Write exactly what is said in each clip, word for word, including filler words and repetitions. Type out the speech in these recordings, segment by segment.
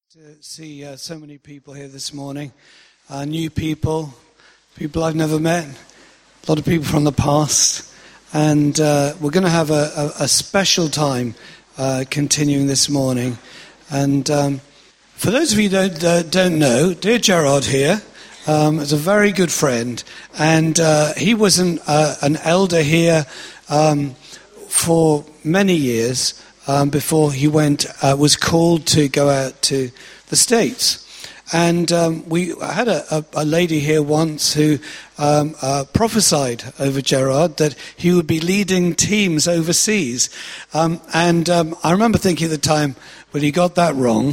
To see uh, so many people here this morning, uh, new people, people I've never met, a lot of people from the past, and uh, we're going to have a, a, a special time uh, continuing this morning. And um, for those of you who don't, uh, don't know, dear Gerard here um, is a very good friend, and uh, he was an, uh, an elder here um, for many years. Um, before he went, uh, was called to go out to the States. And um, we had a, a, a lady here once who um, uh, prophesied over Gerard that he would be leading teams overseas. Um, and um, I remember thinking at the time, well, he got that wrong.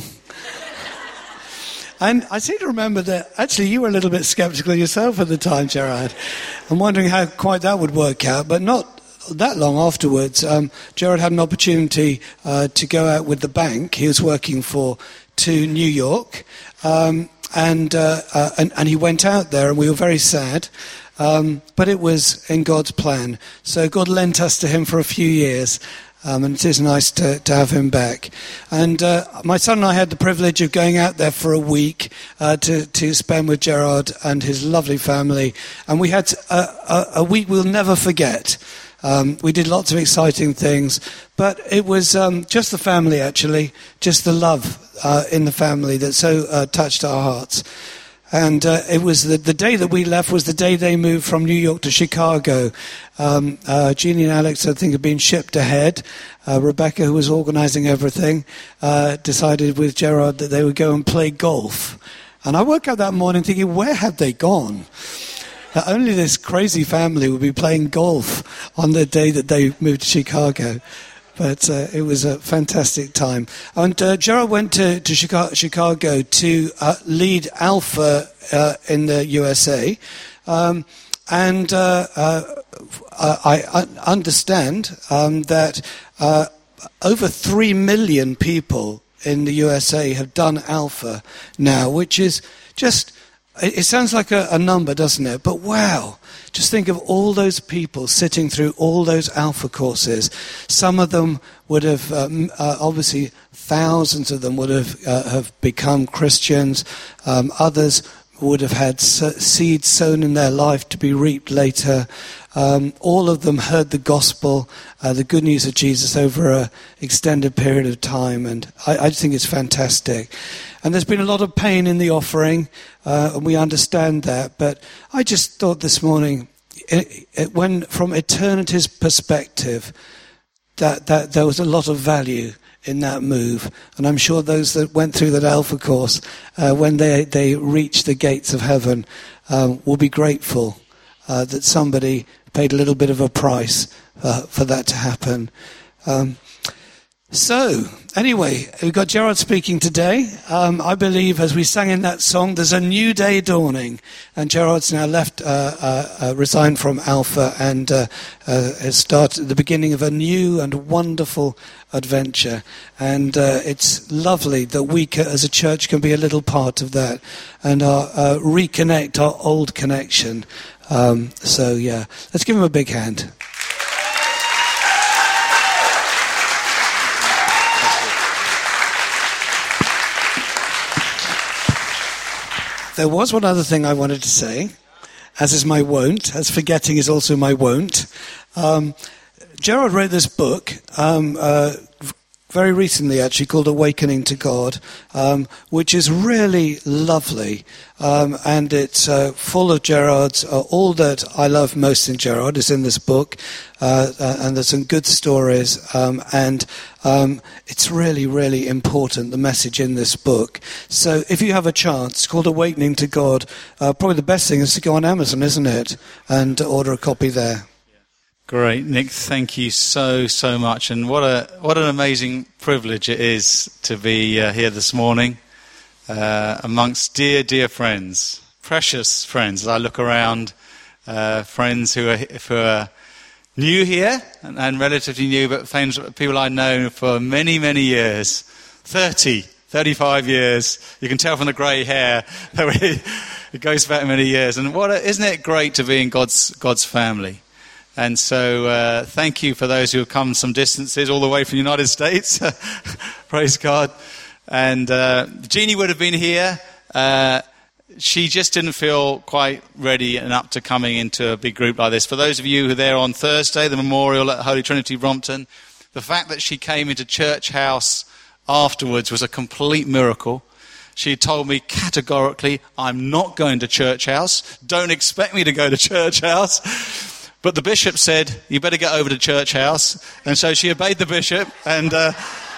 And I seem to remember that actually you were a little bit skeptical yourself at the time, Gerard. I'm wondering how quite that would work out, but not that long afterwards. um, Gerard had an opportunity uh, to go out with the bank he was working for to New York, um, and, uh, uh, and and he went out there, and we were very sad, um, but it was in God's plan. So God lent us to him for a few years, um, and it is nice to, to have him back. And uh, my son and I had the privilege of going out there for a week uh, to, to spend with Gerard and his lovely family, and we had a, a, a week we'll never forget. Um, we did lots of exciting things, but it was um, just the family, actually, just the love uh, in the family that so uh, touched our hearts. And uh, it was the, the day that we left was the day they moved from New York to Chicago. Um, uh, Jeannie and Alex, I think, had been shipped ahead. Uh, Rebecca, who was organising everything, uh, decided with Gerard that they would go and play golf. And I woke up that morning thinking, where had they gone? That only this crazy family would be playing golf on the day that they moved to Chicago. But uh, it was a fantastic time. And uh, Gerard went to, to Chicago, Chicago to uh, lead Alpha uh, in the U S A. Um, and uh, uh, I, I understand um, that uh, over three million people in the U S A have done Alpha now, which is just... It sounds like a, a number, doesn't it? But wow, just think of all those people sitting through all those Alpha courses. Some of them would have, um, uh, obviously, thousands of them would have uh, have become Christians. Um, others would have had seeds sown in their life to be reaped later. Um, all of them heard the gospel, uh, the good news of Jesus over an extended period of time, and I, I think it's fantastic. And there's been a lot of pain in the offering, uh, and we understand that, but I just thought this morning, it, it, when from eternity's perspective, that, that there was a lot of value in that move. And I'm sure those that went through that Alpha course, uh, when they, they reach the gates of heaven, um, will be grateful uh, that somebody paid a little bit of a price uh, for that to happen. Um, so, anyway, we've got Gerard speaking today. Um, I believe, as we sang in that song, there's a new day dawning. And Gerard's now left, uh, uh, uh, resigned from Alpha, and uh, uh, has started the beginning of a new and wonderful adventure. And uh, it's lovely that we, as a church, can be a little part of that and our, uh, reconnect our old connection. Um, so, yeah, let's give him a big hand. There was one other thing I wanted to say, as is my wont, as forgetting is also my wont. Um, Gerard wrote this book um, uh, very recently, actually, called Awakening to God, um, which is really lovely. Um, and it's uh, full of Gerard's, uh, all that I love most in Gerard is in this book. Uh, uh, and there's some good stories. Um, and um, it's really, really important, the message in this book. So if you have a chance, it's called Awakening to God. Uh, probably the best thing is to go on Amazon, isn't it? And order a copy there. Great, Nick, thank you so, so much. And what a what an amazing privilege it is to be uh, here this morning uh, amongst dear, dear friends, precious friends. As I look around, uh, friends who are, who are new here and, and relatively new, but friends, people I've known for many, many years, thirty, thirty-five years. You can tell from the grey hair that we, it goes back many years. And what a, isn't it great to be in God's God's family? And so uh, thank you for those who have come some distances all the way from the United States. Praise God. And uh, Jeannie would have been here. Uh, she just didn't feel quite ready and up to coming into a big group like this. For those of you who are there on Thursday, the memorial at Holy Trinity Brompton, the fact that she came into Church House afterwards was a complete miracle. She told me categorically, I'm not going to Church House. Don't expect me to go to Church House. But the bishop said, you better get over to Church House. And so she obeyed the bishop. And uh,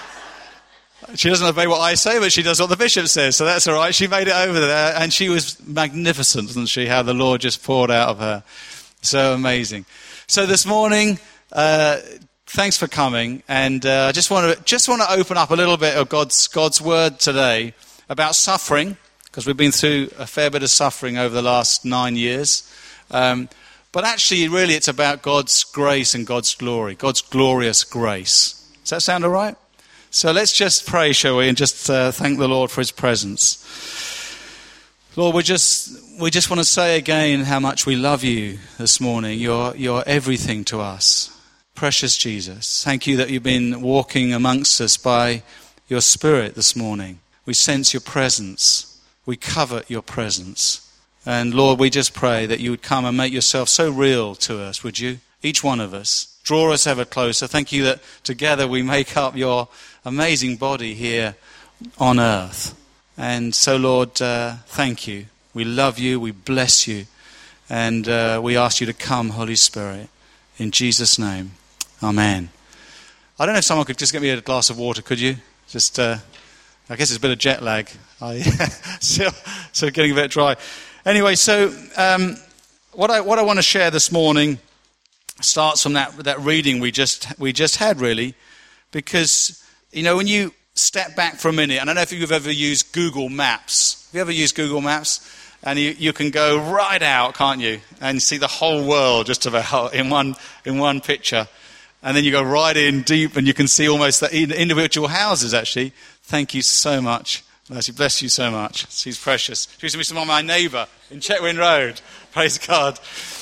she doesn't obey what I say, but she does what the bishop says. So that's all right. She made it over there. And she was magnificent, wasn't she? How the Lord just poured out of her. So amazing. So this morning, uh, thanks for coming. And uh, I just want to just want to open up a little bit of God's God's word today about suffering, because we've been through a fair bit of suffering over the last nine years. Um, but actually, really, it's about God's grace and God's glory, God's glorious grace. Does that sound all right? So let's just pray, shall we, and just uh, thank the Lord for his presence. Lord, we just we just want to say again how much we love you this morning. You're, you're everything to us. Precious Jesus, thank you that you've been walking amongst us by your Spirit this morning. We sense your presence. We covet your presence. And Lord, we just pray that you would come and make yourself so real to us, would you? Each one of us. Draw us ever closer. Thank you that together we make up your amazing body here on earth. And so, Lord, uh, thank you. We love you. We bless you. And uh, we ask you to come, Holy Spirit. In Jesus' name. Amen. I don't know if someone could just get me a glass of water, could you? Just, uh, I guess it's a bit of jet lag. I still, still getting a bit dry. Anyway, so um, what I what I want to share this morning starts from that that reading we just we just had, really, because you know when you step back for a minute. I don't know if you've ever used Google Maps. Have you ever used Google Maps? And you, you can go right out, can't you, and see the whole world just about in one in one picture. And then you go right in deep and you can see almost the individual houses, actually. Thank you so much. Bless you so much. She's precious. She used to be my neighbour in Chetwynd Road. Praise God.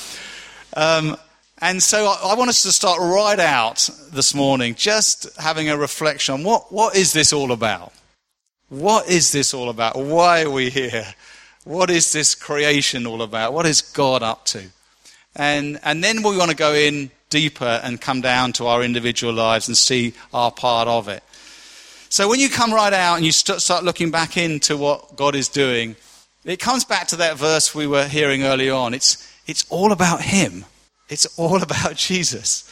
Um, and so I, I want us to start right out this morning, just having a reflection on what, what is this all about? What is this all about? Why are we here? What is this creation all about? What is God up to? And and then we want to go in deeper and come down to our individual lives and see our part of it. So when you come right out and you st- start looking back into what God is doing, it comes back to that verse we were hearing early on. It's it's all about him. It's all about Jesus.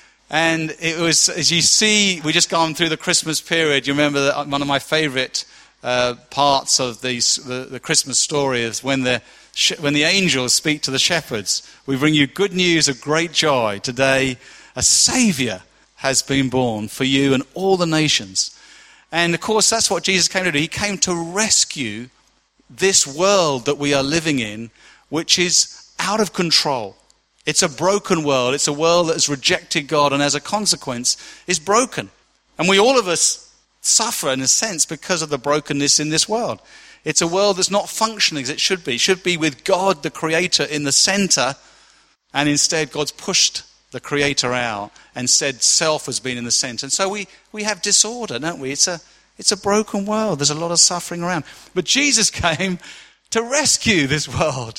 And it was, as you see, we just gone through the Christmas period. You remember that one of my favourite uh, parts of these, the, the Christmas story is when the when the angels speak to the shepherds. We bring you good news of great joy. Today, a Saviour has been born for you and all the nations. And of course, that's what Jesus came to do. He came to rescue this world that we are living in, which is out of control. It's a broken world. It's a world that has rejected God and as a consequence is broken. And we all of us suffer in a sense because of the brokenness in this world. It's a world that's not functioning as it should be. It should be with God, the Creator, in the center, and instead God's pushed the Creator out and said self has been in the center. And so we, we have disorder, don't we? It's a, it's a broken world. There's a lot of suffering around. But Jesus came to rescue this world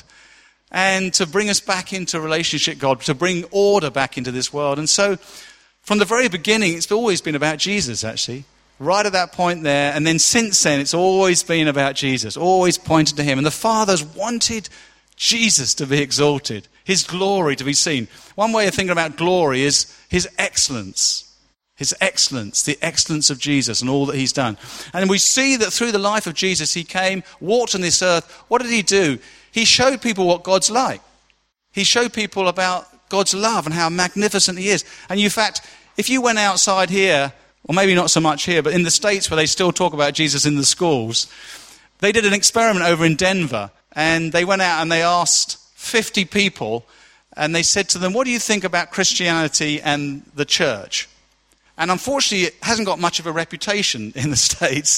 and to bring us back into relationship with God, to bring order back into this world. And so from the very beginning, it's always been about Jesus, actually. Right at that point there, and then since then, it's always been about Jesus, always pointed to him. And the Father's wanted Jesus to be exalted, his glory to be seen. One way of thinking about glory is his excellence, his excellence, the excellence of Jesus and all that he's done. And we see that through the life of Jesus, he came, walked on this earth. What did he do? He showed people what God's like. He showed people about God's love and how magnificent he is. And in fact, if you went outside here, or maybe not so much here, but in the States where they still talk about Jesus in the schools, they did an experiment over in Denver, and they went out and they asked fifty people, and they said to them, what do you think about Christianity and the church? And unfortunately, it hasn't got much of a reputation in the States,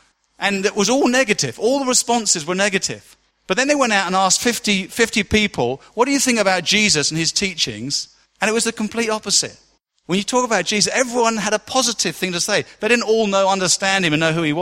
and it was all negative. All the responses were negative. But then they went out and asked fifty, fifty people, what do you think about Jesus and his teachings? And it was the complete opposite. When you talk about Jesus, everyone had a positive thing to say. They didn't all know, understand him and know who he was.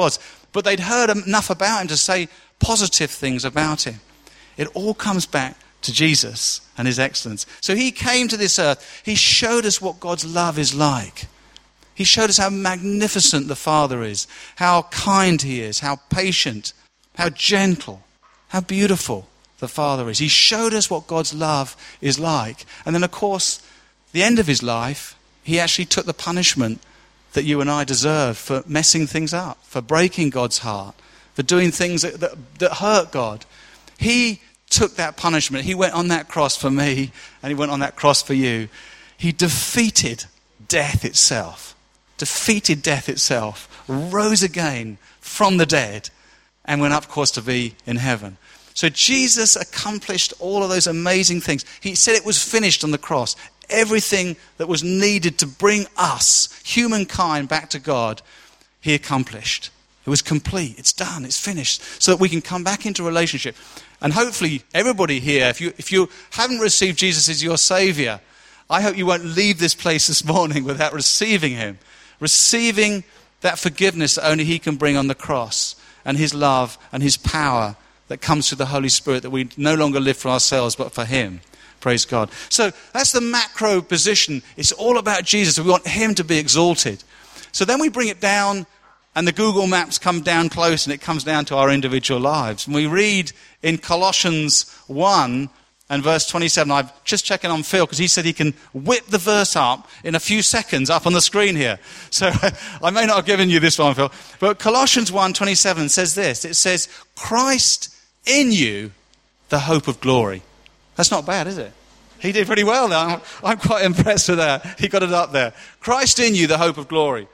but they'd heard enough about him to say positive things about him. It all comes back to Jesus and his excellence. So he came to this earth. He showed us what God's love is like. He showed us how magnificent the Father is, how kind he is, how patient, how gentle, how beautiful the Father is. He showed us what God's love is like. And then, of course, the end of his life, he actually took the punishment that you and I deserve for messing things up, for breaking God's heart, for doing things that, that, that hurt God. He took that punishment. He went on that cross for me, and he went on that cross for you. He defeated death itself, defeated death itself, rose again from the dead, and went up, of course, to be in heaven. So Jesus accomplished all of those amazing things. He said it was finished on the cross. Everything that was needed to bring us, humankind, back to God, he accomplished. It was complete. It's done. It's finished. So that we can come back into relationship. And hopefully everybody here, if you if you haven't received Jesus as your Savior, I hope you won't leave this place this morning without receiving him. Receiving that forgiveness that only he can bring on the cross, and his love and his power that comes through the Holy Spirit, that we no longer live for ourselves but for him. Praise God. So that's the macro position. It's all about Jesus. We want him to be exalted. So then we bring it down, and the Google Maps come down close, and it comes down to our individual lives. And we read in Colossians one and verse twenty-seven. I'm just checking on Phil because he said he can whip the verse up in a few seconds up on the screen here. So I may not have given you this one, Phil. But Colossians one twenty-seven says this. It says, Christ in you, the hope of glory. That's not bad, is it? He did pretty well there. I'm, I'm quite impressed with that. He got it up there. Christ in you, the hope of glory.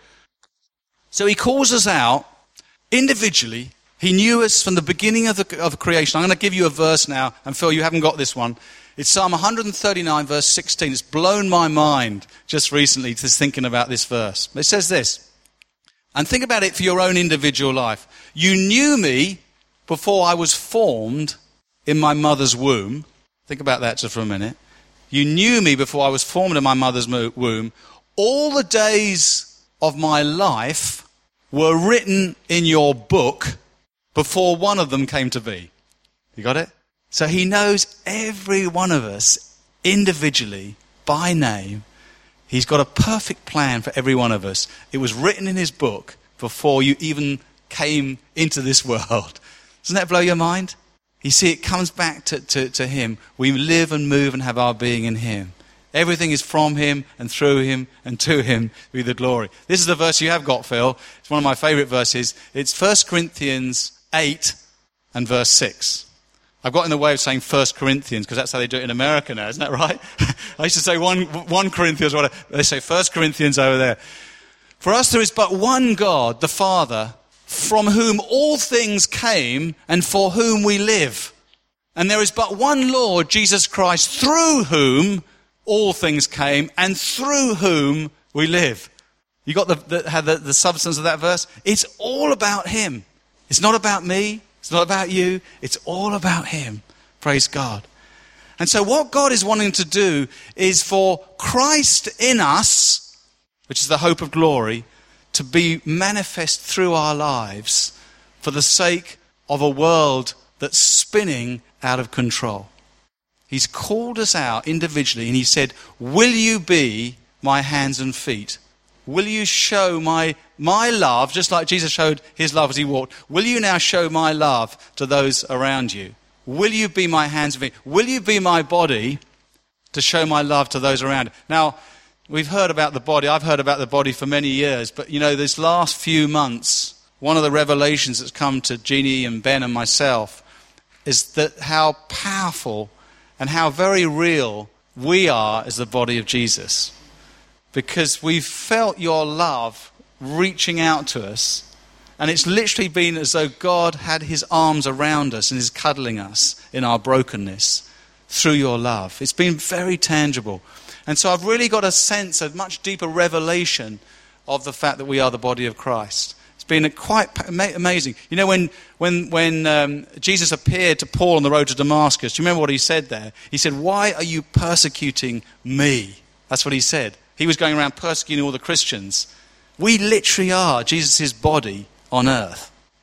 So he calls us out individually. He knew us from the beginning of the of creation. I'm going to give you a verse now. And Phil, you haven't got this one. It's Psalm one thirty-nine, verse sixteen. It's blown my mind just recently, just thinking about this verse. It says this. And think about it for your own individual life. You knew me before I was formed in my mother's womb. Think about that just for a minute. You knew me before I was formed in my mother's womb. All the days of my life were written in your book before one of them came to be. You got it? So he knows every one of us individually by name. He's got a perfect plan for every one of us. It was written in his book before you even came into this world. Doesn't that blow your mind? You see, it comes back to, to, to him. We live and move and have our being in him. Everything is from him and through him and to him be the glory. This is the verse you have got, Phil. It's one of my favourite verses. It's First Corinthians eight and verse six. I've got in the way of saying First Corinthians because that's how they do it in America now, isn't that right? I used to say one, one Corinthians, whatever. They say First Corinthians over there. For us there is but one God, the Father, from whom all things came and for whom we live. And there is but one Lord, Jesus Christ, through whom all things came and through whom we live. You got the, the, the, the substance of that verse? It's all about him. It's not about me. It's not about you. It's all about him. Praise God. And so what God is wanting to do is for Christ in us, which is the hope of glory, to be manifest through our lives for the sake of a world that's spinning out of control. He's called us out individually and he said, will you be my hands and feet? Will you show my my love, just like Jesus showed his love as he walked? Will you now show my love to those around you? Will you be my hands and feet? Will you be my body to show my love to those around you? Now, we've heard about the body. I've heard about the body for many years. But, you know, this last few months, one of the revelations that's come to Jeannie and Ben and myself is that how powerful and how very real we are as the body of Jesus. Because we've felt your love reaching out to us. And it's literally been as though God had his arms around us and is cuddling us in our brokenness through your love. It's been very tangible. And so I've really got a sense, a much deeper revelation of the fact that we are the body of Christ. It's been quite amazing. You know, when when when um, Jesus appeared to Paul on the road to Damascus, do you remember what he said there? He said, why are you persecuting me? That's what he said. He was going around persecuting all the Christians. We literally are Jesus' body on earth.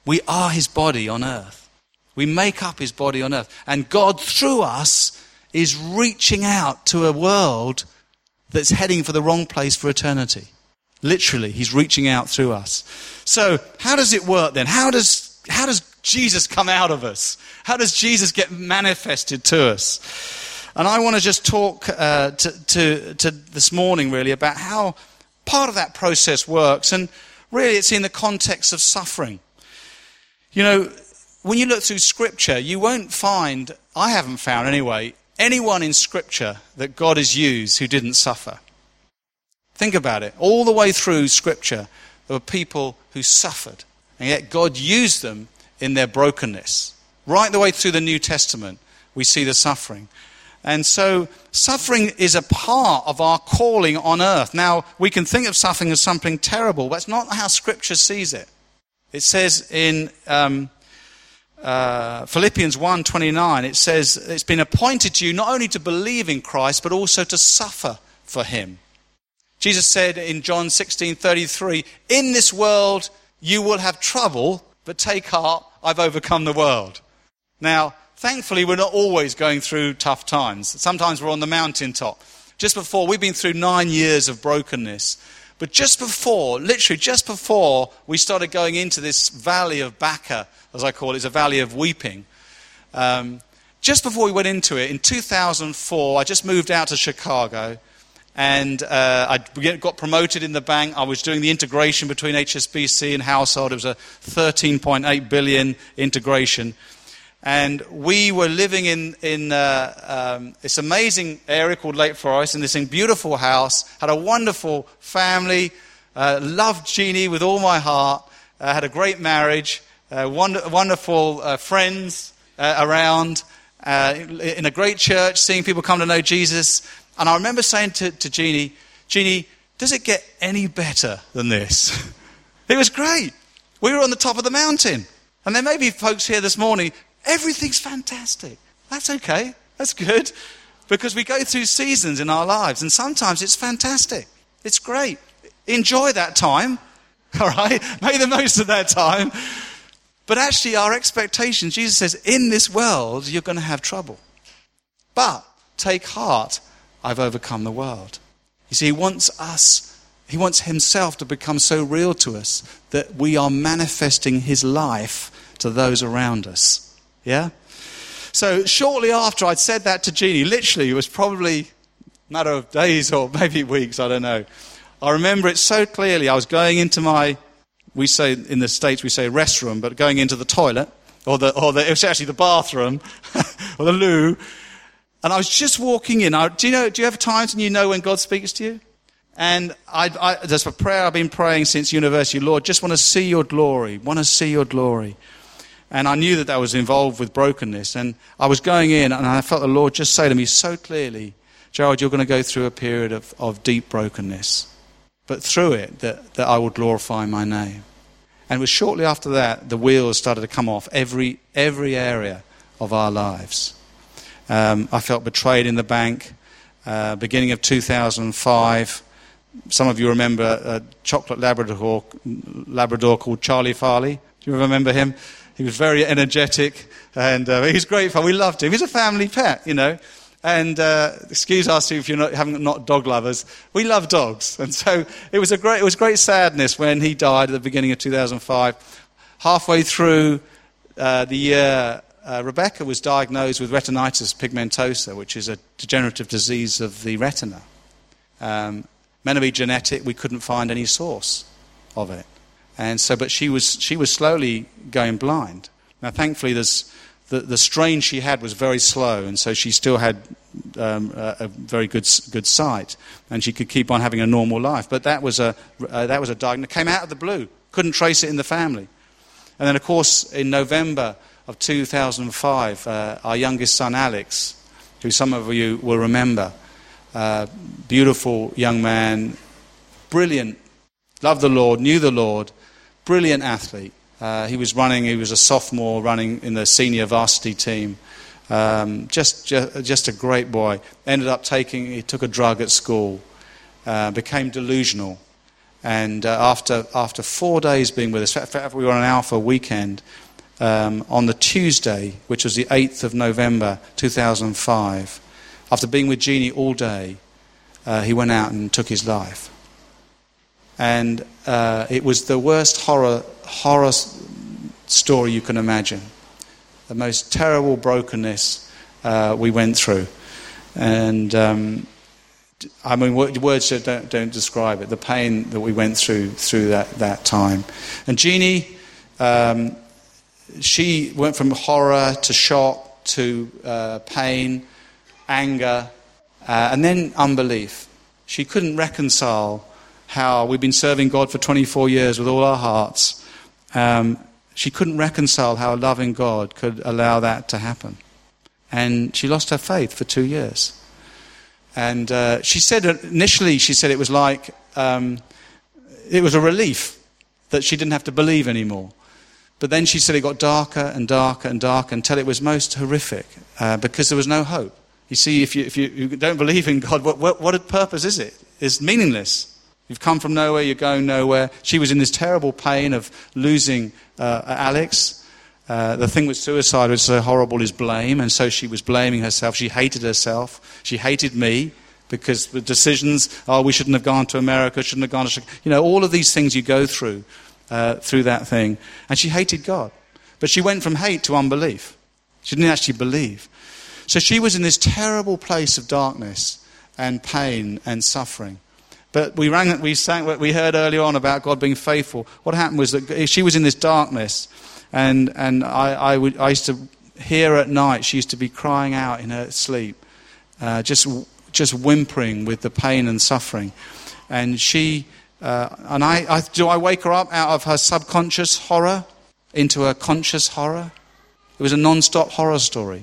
We are his body on earth. We make up his body on earth. And God, through us, is reaching out to a world that's heading for the wrong place for eternity. Literally, he's reaching out through us. So, how does it work then? How does, how does Jesus come out of us? How does Jesus get manifested to us? And I want to just talk uh, to, to, to this morning, really, about how part of that process works. And really, it's in the context of suffering. You know, when you look through Scripture, you won't find, I haven't found anyway, anyone in Scripture that God has used who didn't suffer. Think about it. All the way through Scripture, there were people who suffered, and yet God used them in their brokenness. Right the way through the New Testament, we see the suffering. And so suffering is a part of our calling on earth. Now, we can think of suffering as something terrible, but that's not how Scripture sees it. It says in um, uh, Philippians one twenty-nine, it says, it's been appointed to you not only to believe in Christ, but also to suffer for him. Jesus said in John sixteen thirty-three, in this world you will have trouble, but take heart, I've overcome the world. Now, thankfully, we're not always going through tough times. Sometimes we're on the mountaintop. Just before, we've been through nine years of brokenness. But just before, literally just before we started going into this valley of Baca, as I call it, it's a valley of weeping. Um, just before we went into it, in two thousand four, I just moved out to Chicago. And uh, I got promoted in the bank. I was doing the integration between H S B C and Household. It was a thirteen point eight billion integration. And we were living in, in uh, um, this amazing area called Lake Forest, in this beautiful house, had a wonderful family, uh, loved Jeannie with all my heart, uh, had a great marriage, uh, wonder, wonderful uh, friends uh, around, uh, in a great church, seeing people come to know Jesus. And I remember saying to, to Jeannie, Jeannie, does it get any better than this? It was great. We were on the top of the mountain. And there may be folks here this morning, everything's fantastic. That's okay. That's good. Because we go through seasons in our lives, and sometimes it's fantastic. It's great. Enjoy that time. All right? Make the most of that time. But actually, our expectation, Jesus says, in this world, you're going to have trouble. But take heart, I've overcome the world. You see, he wants us, he wants himself to become so real to us that we are manifesting his life to those around us. Yeah? So shortly after I'd said that to Jeannie, literally it was probably a matter of days or maybe weeks, I don't know. I remember it so clearly. I was going into my, we say in the States we say restroom, but going into the toilet, or the, or the, it was actually the bathroom, or the loo, and I was just walking in. I, do you know, do you have times when you know when God speaks to you? And I, I, there's a prayer I've been praying since university. Lord, just want to see your glory, want to see your glory. And I knew that that was involved with brokenness. And I was going in and I felt the Lord just say to me so clearly, Gerald, you're going to go through a period of, of deep brokenness. But through it, that, that I will glorify my name. And it was shortly after that, the wheels started to come off every every area of our lives. Um, I felt betrayed in the bank, uh, beginning of two thousand five. Some of you remember a chocolate Labrador, Labrador called Charlie Farley. Do you remember him? He was very energetic, and uh, he was great fun. We loved him. He's a family pet, you know. And uh, excuse us if you're not having not dog lovers. We love dogs, and so it was a great. It was great sadness when he died at the beginning of two thousand five. Halfway through uh, the year, uh, Rebecca was diagnosed with retinitis pigmentosa, which is a degenerative disease of the retina. Um, meant to be genetic. We couldn't find any source of it. And so, but she was she was slowly going blind. Now, thankfully, there's, the the strain she had was very slow, and so she still had um, a, a very good good sight, and she could keep on having a normal life. But that was a uh, that was a diagnosis. Came out of the blue. Couldn't trace it in the family. And then, of course, in November of two thousand five, uh, our youngest son Alex, who some of you will remember, uh, beautiful young man, brilliant, loved the Lord, knew the Lord. Brilliant athlete. Uh, he was running, he was a sophomore running in the senior varsity team. Um, just, just just a great boy. Ended up taking, he took a drug at school, uh, became delusional, And uh, after after four days being with us, in fact, we were on an Alpha weekend, um, on the Tuesday, which was the eighth of November two thousand five, after being with Jeannie all day, uh, he went out and took his life. And uh, it was the worst horror horror story you can imagine. The most terrible brokenness uh, we went through. And um, I mean, words don't, don't describe it, the pain that we went through through that, that time. And Jeannie, um, she went from horror to shock to uh, pain, anger, uh, and then unbelief. She couldn't reconcile how we've been serving God for twenty-four years with all our hearts. Um, she couldn't reconcile how a loving God could allow that to happen. And she lost her faith for two years. And uh, she said initially, she said it was like, um, it was a relief that she didn't have to believe anymore. But then she said it got darker and darker and darker until it was most horrific, uh, because there was no hope. You see, if you, if you, you don't believe in God, what, what, what purpose is it? It's meaningless. You've come from nowhere, you're going nowhere. She was in this terrible pain of losing uh, Alex. Uh, the thing with suicide was so horrible is blame, and so she was blaming herself. She hated herself. She hated me because the decisions, oh, we shouldn't have gone to America, shouldn't have gone to Chicago. You know, all of these things you go through, uh, through that thing. And she hated God. But she went from hate to unbelief. She didn't actually believe. So she was in this terrible place of darkness and pain and suffering. But we rang, we sang, we heard earlier on about God being faithful. What happened was that she was in this darkness, and and I I, would, I used to hear her at night. She used to be crying out in her sleep, uh, just just whimpering with the pain and suffering. And she uh, and I, I do I wake her up out of her subconscious horror into a conscious horror. It was a non-stop horror story.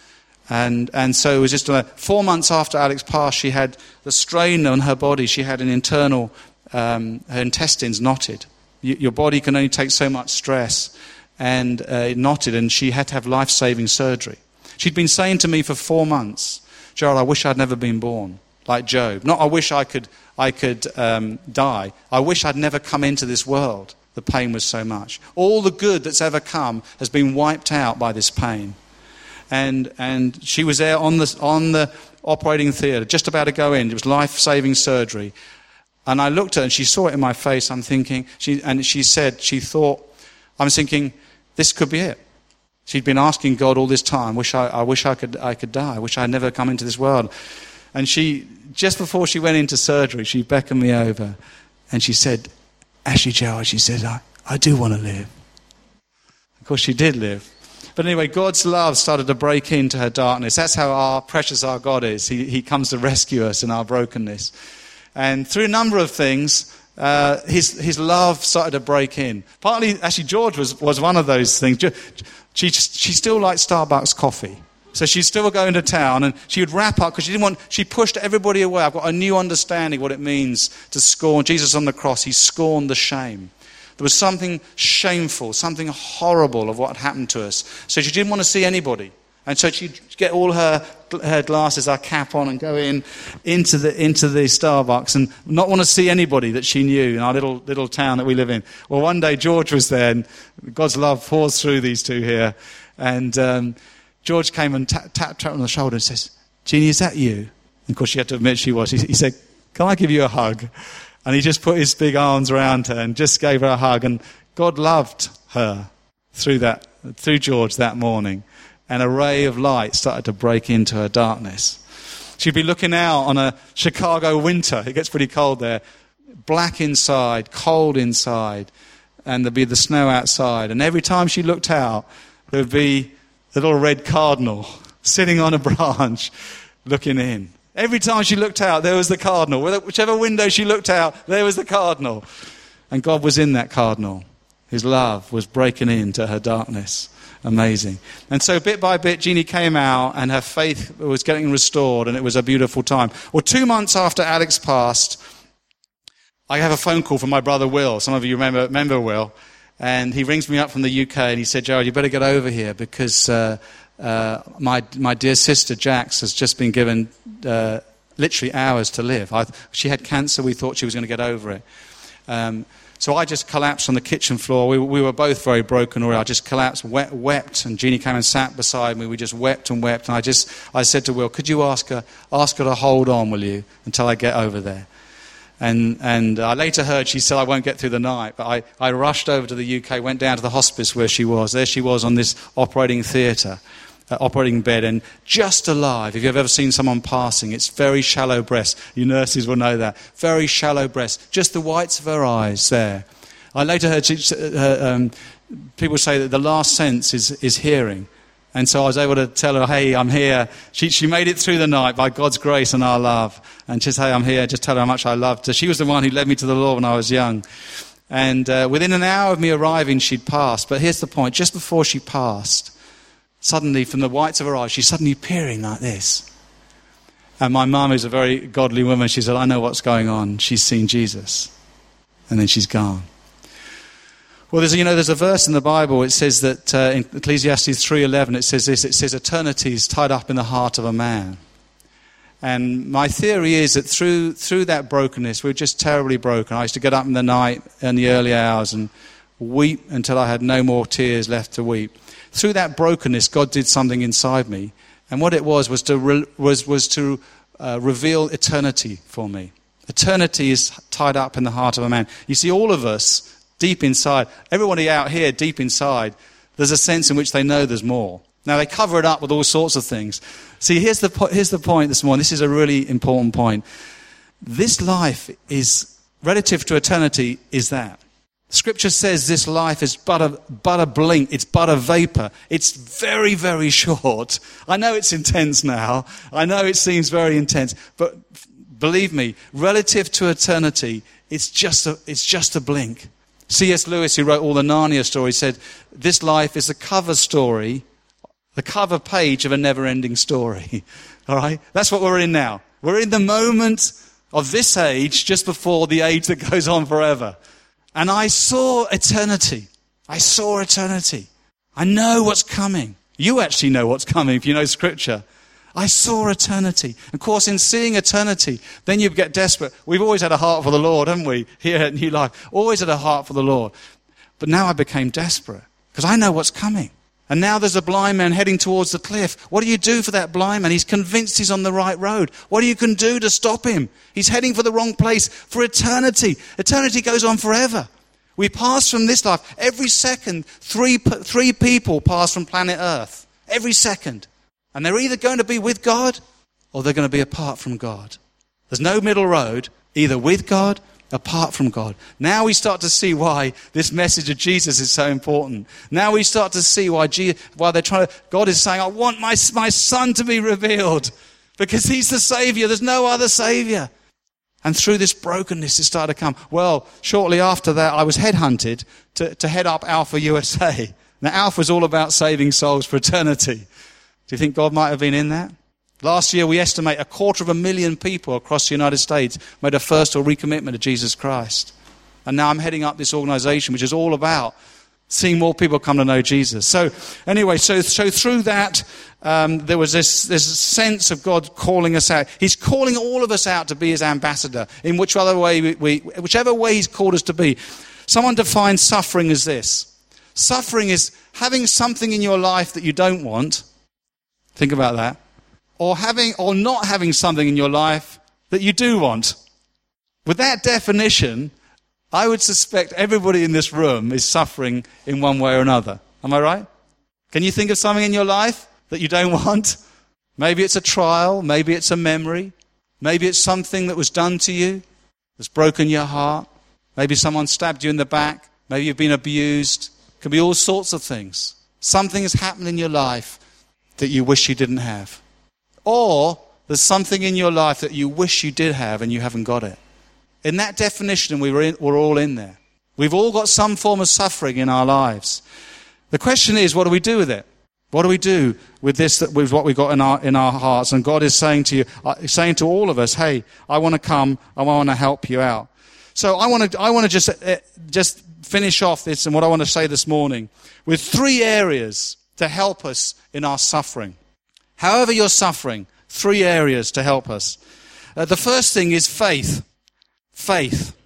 And and so it was just uh, four months after Alex passed, she had the strain on her body. She had an internal, um, her intestines knotted. Y- your body can only take so much stress, and uh, it knotted, and she had to have life-saving surgery. She'd been saying to me for four months, Gerald, I wish I'd never been born, like Job. Not I wish I could I could um, die. I wish I'd never come into this world. The pain was so much. All the good that's ever come has been wiped out by this pain. And and she was there on the on the operating theatre, just about to go in. It was life-saving surgery. And I looked at her and she saw it in my face. I'm thinking, she and she said, she thought, I'm thinking, this could be it. She'd been asking God all this time, wish I, I wish I could I could die. I wish I'd never come into this world. And she, just before she went into surgery, she beckoned me over and she said, Ashley Gerald, she said, I, I do want to live. Of course, she did live. But anyway, God's love started to break into her darkness. That's how our precious our God is. He, he comes to rescue us in our brokenness. And through a number of things, uh, his his love started to break in. Partly, actually, George was, was one of those things. She, she still liked Starbucks coffee. So she'd still go into town and she would wrap up because she didn't want, she pushed everybody away. I've got a new understanding what it means to scorn. Jesus on the cross, he scorned the shame. There was something shameful, something horrible of what had happened to us. So she didn't want to see anybody. And so she'd get all her her glasses, her cap on, and go in into the into the Starbucks and not want to see anybody that she knew in our little little town that we live in. Well, one day George was there, and God's love pours through these two here. And um, George came and tapped tap, tap on the shoulder and says, Jeannie, is that you? And of course she had to admit she was. He, he said, can I give you a hug? And he just put his big arms around her and just gave her a hug. And God loved her through that, through George that morning. And a ray of light started to break into her darkness. She'd be looking out on a Chicago winter. It gets pretty cold there. Black inside, cold inside. And there'd be the snow outside. And every time she looked out, there would be a little red cardinal sitting on a branch looking in. Every time she looked out, there was the cardinal. Whichever window she looked out, there was the cardinal. And God was in that cardinal. His love was breaking into her darkness. Amazing. And so bit by bit, Jeannie came out and her faith was getting restored and it was a beautiful time. Well, two months after Alex passed, I have a phone call from my brother Will. Some of you remember, remember Will. And he rings me up from the U K and he said, Gerald, you better get over here because... Uh, Uh, my my dear sister Jax has just been given uh, literally hours to live. I, she had cancer. We thought she was going to get over it. Um, so I just collapsed on the kitchen floor. We, we were both very broken already. I just collapsed, wept, wept, and Jeannie came and sat beside me. We just wept and wept. And I just, I said to Will, could you ask her, ask her to hold on, will you, until I get over there? And and I later heard she said, I won't get through the night. But I, I rushed over to the U K, went down to the hospice where she was. There she was on this operating theatre, uh, operating bed, and just alive. If you've ever seen someone passing, it's very shallow breast. You nurses will know that. Very shallow breast. Just the whites of her eyes there. I later heard she, uh, um, people say that the last sense is, is hearing. And so I was able to tell her, hey, I'm here. She she made it through the night by God's grace and our love. And just, hey, I'm here. Just tell her how much I loved her. She was the one who led me to the Lord when I was young. And uh, within an hour of me arriving, she'd passed. But here's the point. Just before she passed, suddenly from the whites of her eyes, she's suddenly peering like this. And my mum, who's a very godly woman, she said, I know what's going on. She's seen Jesus. And then she's gone. Well, there's, you know, there's a verse in the Bible. It says that uh, in Ecclesiastes three eleven, it says this. It says, eternity is tied up in the heart of a man. And my theory is that through through that brokenness, we were just terribly broken. I used to get up in the night, in the early hours, and weep until I had no more tears left to weep. Through that brokenness, God did something inside me. And what it was was to, re- was, was to uh, reveal eternity for me. Eternity is tied up in the heart of a man. You see, all of us, deep inside, everybody out here deep inside, there's a sense in which they know there's more. Now, they cover it up with all sorts of things. See, here's the, po- here's the point this morning. This is a really important point. This life is, relative to eternity, is that. Scripture says this life is but a, but a blink. It's but a vapor. It's very, very short. I know it's intense now. I know it seems very intense. But believe me, relative to eternity, it's just a, it's just a blink. C S Lewis, who wrote all the Narnia stories, said, this life is the cover story, the cover page of a never-ending story. All right? That's what we're in now. We're in the moment of this age just before the age that goes on forever. And I saw eternity. I saw eternity. I know what's coming. You actually know what's coming if you know Scripture. I saw eternity. Of course, in seeing eternity, then you get desperate. We've always had a heart for the Lord, haven't we, here at New Life? Always had a heart for the Lord. But now I became desperate because I know what's coming. And now there's a blind man heading towards the cliff. What do you do for that blind man? He's convinced he's on the right road. What do you can do to stop him? He's heading for the wrong place for eternity. Eternity goes on forever. We pass from this life. Every second, three, three people pass from planet Earth. Every second. And they're either going to be with God or they're going to be apart from God. There's no middle road, either with God, apart from God. Now we start to see why this message of Jesus is so important. Now we start to see why Jesus, why they're trying to, God is saying, I want my, my son to be revealed because he's the Savior. There's no other Savior. And through this brokenness, it started to come. Well, shortly after that, I was headhunted to, to head up Alpha U S A. Now, Alpha is all about saving souls for eternity. Do you think God might have been in that? Last year, we estimate a quarter of a million people across the United States made a first or recommitment to Jesus Christ. And now I'm heading up this organization, which is all about seeing more people come to know Jesus. So anyway, so so through that, um, there was this, this sense of God calling us out. He's calling all of us out to be his ambassador, in which other way we, we whichever way he's called us to be. Someone defined suffering as this. Suffering is having something in your life that you don't want. Think about that. Or having, or not having something in your life that you do want. With that definition, I would suspect everybody in this room is suffering in one way or another. Am I right? Can you think of something in your life that you don't want? Maybe it's a trial. Maybe it's a memory. Maybe it's something that was done to you that's broken your heart. Maybe someone stabbed you in the back. Maybe you've been abused. It can be all sorts of things. Something has happened in your life that you wish you didn't have. Or there's something in your life that you wish you did have and you haven't got it. In that definition, we were, in, we're all in there. We've all got some form of suffering in our lives. The question is, what do we do with it? What do we do with this, with what we've got in our, in our hearts? And God is saying to you, uh, saying to all of us, hey, I want to come, I want to help you out. So I want to, I want to just, uh, just finish off this and what I want to say this morning with three areas to help us in our suffering. However you're suffering, three areas to help us. Uh, the first thing is faith. Faith.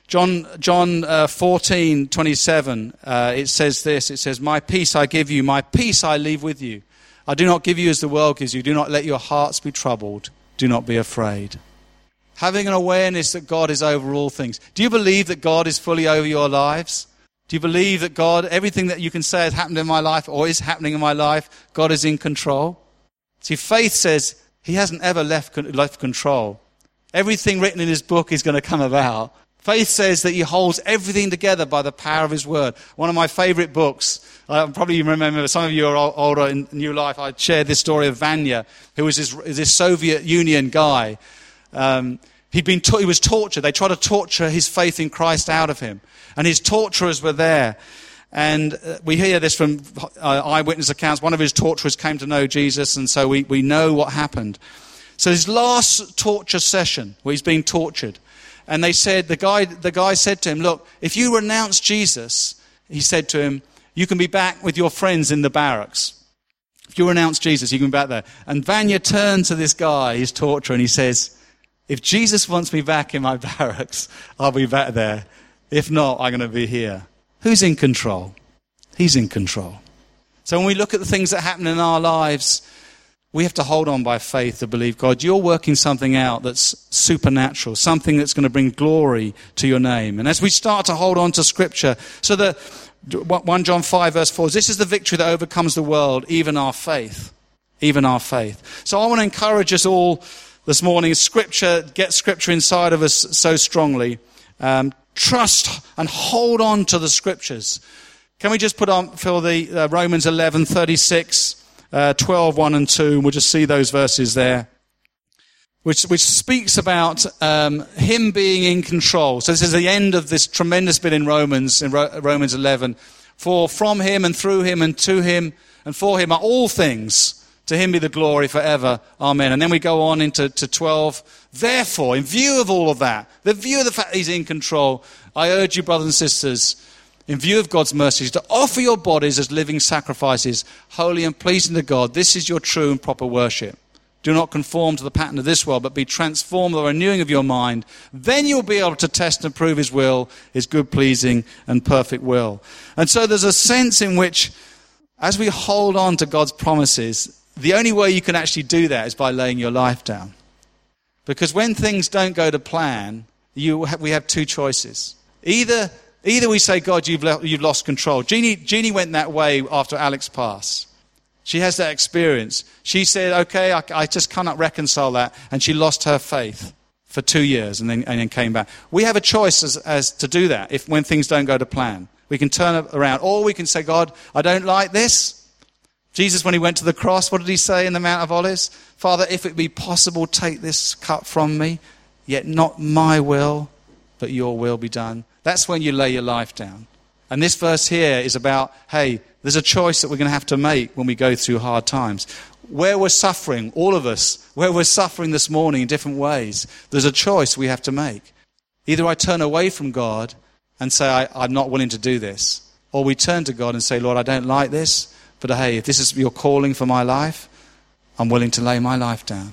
John John uh, fourteen twenty-seven, uh, it says this, it says, "My peace I give you, my peace I leave with you. I do not give you as the world gives you. Do not let your hearts be troubled. Do not be afraid." Having an awareness that God is over all things. Do you believe that God is fully over your lives? Do you believe that God, everything that you can say has happened in my life or is happening in my life, God is in control? See, faith says he hasn't ever left, left control. Everything written in his book is going to come about. Faith says that he holds everything together by the power of his word. One of my favorite books, I probably remember, some of you are older in New Life, I shared this story of Vanya, who was this, this Soviet Union guy. Um, he'd been ta- he was tortured. They tried to torture his faith in Christ out of him. And his torturers were there. And uh, we hear this from uh, eyewitness accounts. One of his torturers came to know Jesus, and so we, we know what happened. So his last torture session, where he's being tortured, and they said, the guy, the guy said to him, "Look, if you renounce Jesus," he said to him, "you can be back with your friends in the barracks. If you renounce Jesus, you can be back there." And Vanya turned to this guy, his torturer, and he says, "If Jesus wants me back in my barracks, I'll be back there. If not, I'm going to be here." Who's in control? He's in control. So when we look at the things that happen in our lives, we have to hold on by faith to believe, God, you're working something out that's supernatural, something that's going to bring glory to your name. And as we start to hold on to Scripture, so that First John five verse four, this is the victory that overcomes the world, even our faith. Even our faith. So I want to encourage us all this morning, Scripture, get Scripture inside of us so strongly. Um, trust and hold on to the Scriptures. Can we just put on, Phil, the uh, Romans eleven thirty-six, uh, twelve, one and two, and we'll just see those verses there, which which speaks about um, him being in control. So this is the end of this tremendous bit in Romans, in Ro- Romans eleven. "For from him and through him and to him and for him are all things. To him be the glory forever. Amen." And then we go on into to twelve. "Therefore, in view of all of that, the view of the fact that he's in control, I urge you, brothers and sisters, in view of God's mercies, to offer your bodies as living sacrifices, holy and pleasing to God. This is your true and proper worship. Do not conform to the pattern of this world, but be transformed by the renewing of your mind. Then you'll be able to test and prove his will, his good, pleasing, and perfect will." And so there's a sense in which, as we hold on to God's promises, the only way you can actually do that is by laying your life down. Because when things don't go to plan, you ha- we have two choices. Either either we say, "God, you've, le- you've lost control." Jeannie, Jeannie went that way after Alex passed. She has that experience. She said, "Okay, I, I just cannot reconcile that." And she lost her faith for two years and then, and then came back. We have a choice as, as to do that if when things don't go to plan. We can turn it around. Or we can say, "God, I don't like this." Jesus, when he went to the cross, what did he say in the Mount of Olives? "Father, if it be possible, take this cup from me, yet not my will, but your will be done." That's when you lay your life down. And this verse here is about, hey, there's a choice that we're going to have to make when we go through hard times. Where we're suffering, all of us, where we're suffering this morning in different ways, there's a choice we have to make. Either I turn away from God and say, I, I'm not willing to do this, or we turn to God and say, "Lord, I don't like this, but hey, if this is your calling for my life, I'm willing to lay my life down."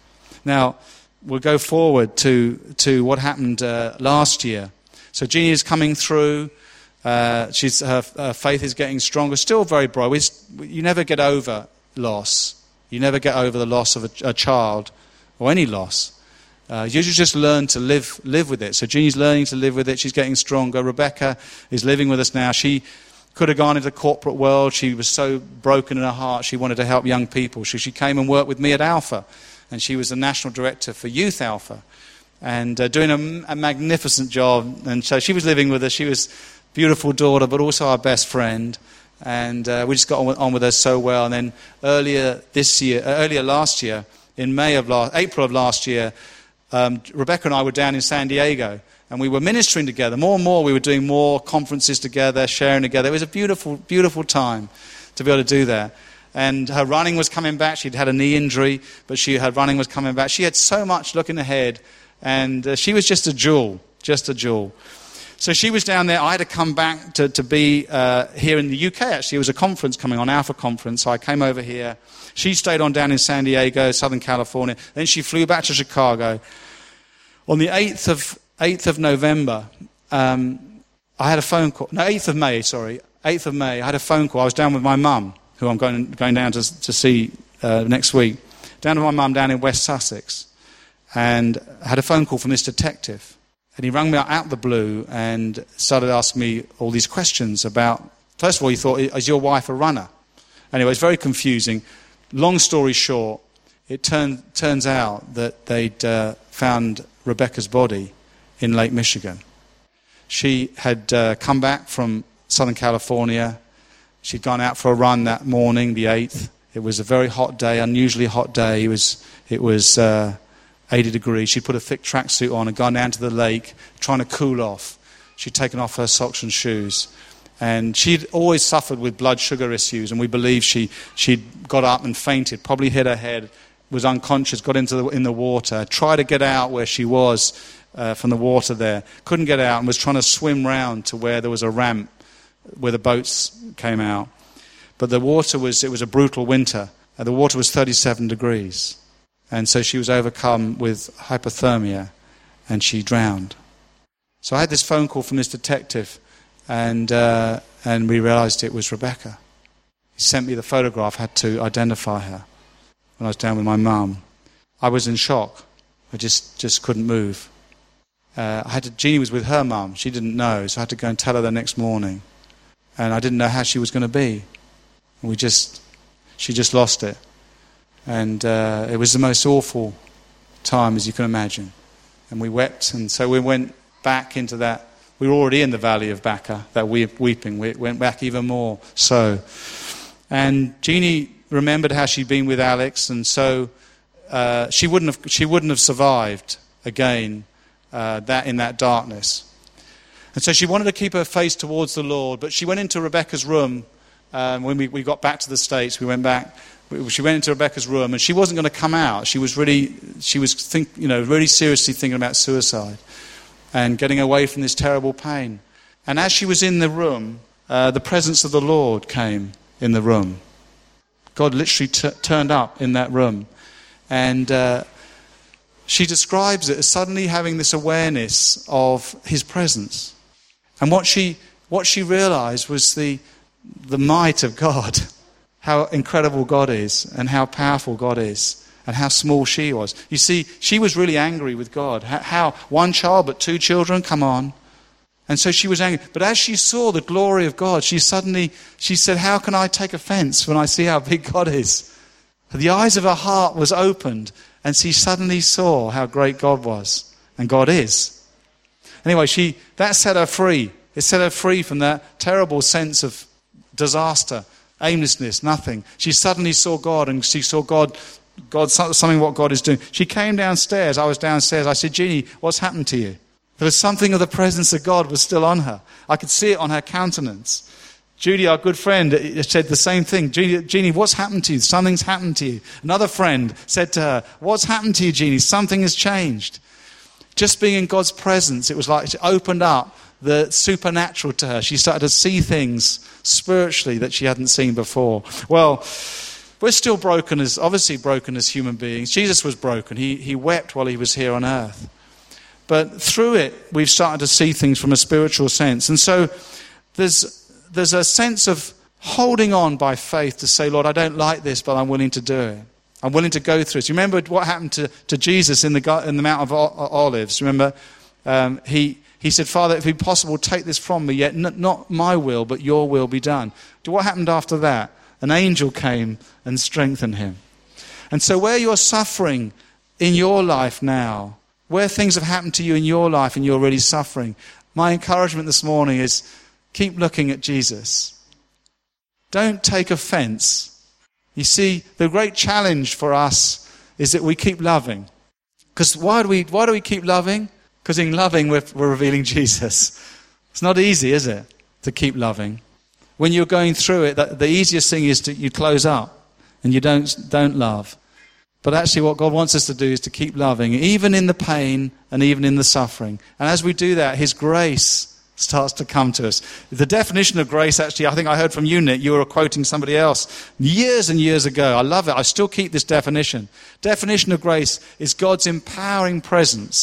Now, we'll go forward to, to what happened uh, last year. So Jeannie is coming through. Uh, she's her, her faith is getting stronger. Still very bright. We, you never get over loss. You never get over the loss of a, a child or any loss. Uh, you just learn to live live with it. So Jeannie's learning to live with it. She's getting stronger. Rebecca is living with us now. She could have gone into the corporate world. She was so broken in her heart. She wanted to help young people. So she came and worked with me at Alpha. And she was the national director for Youth Alpha. And uh, doing a, a magnificent job. And so she was living with us. She was a beautiful daughter, but also our best friend. And uh, we just got on with, on with her so well. And then earlier this year, uh, earlier last year, in May of last, April of last year, um, Rebecca and I were down in San Diego. And we were ministering together. More and more, we were doing more conferences together, sharing together. It was a beautiful, beautiful time to be able to do that. And her running was coming back. She'd had a knee injury, but she her running was coming back. She had so much looking ahead. And uh, she was just a jewel, just a jewel. So she was down there. I had to come back to, to be uh, here in the U K, actually. It was a conference coming on, Alpha Conference. So I came over here. She stayed on down in San Diego, Southern California. Then she flew back to Chicago. On the eighth of November, um, I had a phone call. No, eighth of May, sorry. eighth of May, I had a phone call. I was down with my mum, who I'm going, going down to, to see uh, next week. Down to my mum down in West Sussex. And I had a phone call from this detective. And he rang me out of the blue and started asking me all these questions about... First of all, he thought, is your wife a runner? Anyway, it's very confusing. Long story short, it turn, turns out that they'd uh, found Rebecca's body in Lake Michigan. She had uh, come back from Southern California. She'd gone out for a run that morning, the eighth. It was a very hot day, unusually hot day. It was... It was uh, eighty degrees. She'd put a thick tracksuit on and gone down to the lake trying to cool off. She'd taken off her socks and shoes. And she'd always suffered with blood sugar issues, and we believe she, she'd got up and fainted, probably hit her head, was unconscious, got into the, in the water, tried to get out where she was uh, from the water there, couldn't get out, and was trying to swim round to where there was a ramp where the boats came out. But the water was, it was a brutal winter, and the water was thirty-seven degrees. And so she was overcome with hypothermia, and she drowned. So I had this phone call from this detective, and uh, and we realized it was Rebecca. He sent me the photograph, had to identify her. When I was down with my mum, I was in shock. I just, just couldn't move. Uh, I had to, Jeannie was with her mum. She didn't know, so I had to go and tell her the next morning. And I didn't know how she was going to be. And we just, she just lost it. And uh, it was the most awful time, as you can imagine. And we wept, and so we went back into that. We were already in the valley of Baca, that weeping. We went back even more so. And Jeannie remembered how she'd been with Alex, and so uh, she wouldn't have she wouldn't have survived again uh, that in that darkness. And so she wanted to keep her face towards the Lord, but she went into Rebecca's room um, when we, we got back to the States. We went back. She went into Rebecca's room, and she wasn't going to come out. She was really, she was think, you know, really seriously thinking about suicide and getting away from this terrible pain. And as she was in the room, uh, the presence of the Lord came in the room. God literally t- turned up in that room, and uh, she describes it as suddenly having this awareness of His presence. And what she what she realized was the the might of God. How incredible God is, and how powerful God is, and how small she was. You see, she was really angry with God. How, how one child but two children, come on. And so she was angry. But as she saw the glory of God, she suddenly, she said, how can I take offense when I see how big God is? The eyes of her heart was opened, and she suddenly saw how great God was, and God is. Anyway, she that set her free. It set her free from that terrible sense of disaster, aimlessness, nothing. She suddenly saw God, and she saw God, God, something what God is doing. She came downstairs. I was downstairs. I said, Jeannie, what's happened to you? There was something of the presence of God was still on her. I could see it on her countenance. Judy, our good friend, said the same thing. Jeannie, Jeannie, what's happened to you? Something's happened to you. Another friend said to her, what's happened to you, Jeannie? Something has changed. Just being in God's presence, it was like it opened up the supernatural to her. She started to see things spiritually that she hadn't seen before. Well, we're still broken as, obviously broken as human beings. Jesus was broken. He, he wept while he was here on earth. But through it, we've started to see things from a spiritual sense. And so there's, there's a sense of holding on by faith to say, Lord, I don't like this, but I'm willing to do it. I'm willing to go through it. You remember what happened to, to Jesus in the, in the Mount of Olives? Remember, um, he... He said, Father, if it be possible, take this from me, yet n- not my will, but your will be done. What happened after that? An angel came and strengthened him. And so where you're suffering in your life now, where things have happened to you in your life and you're really suffering, my encouragement this morning is keep looking at Jesus. Don't take offense. You see, the great challenge for us is that we keep loving. Because why do we, why do we keep loving? Because in loving, we're, we're revealing Jesus. It's not easy, is it, to keep loving? When you're going through it, the, the easiest thing is to you close up and you don't don't love. But actually what God wants us to do is to keep loving, even in the pain and even in the suffering. And as we do that, His grace starts to come to us. The definition of grace, actually, I think I heard from you, Nick, you were quoting somebody else years and years ago. I love it. I still keep this definition. Definition of grace is God's empowering presence